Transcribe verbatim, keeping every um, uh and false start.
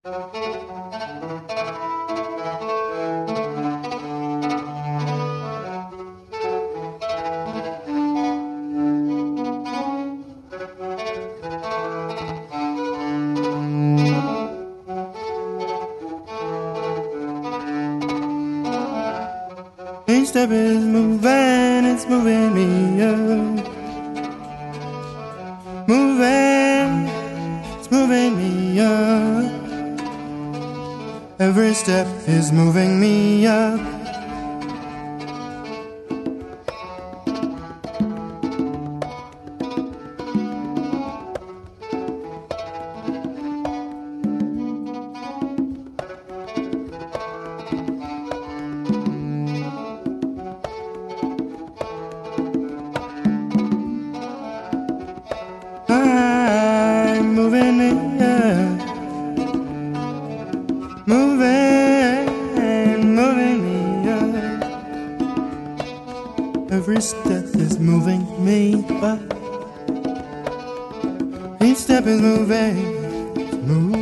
Each step is moving, it's moving me up. Moving, it's moving me up. Every step is moving me up. I'm moving in, moving, moving me up. Every step is moving me up. Each step is moving, moving.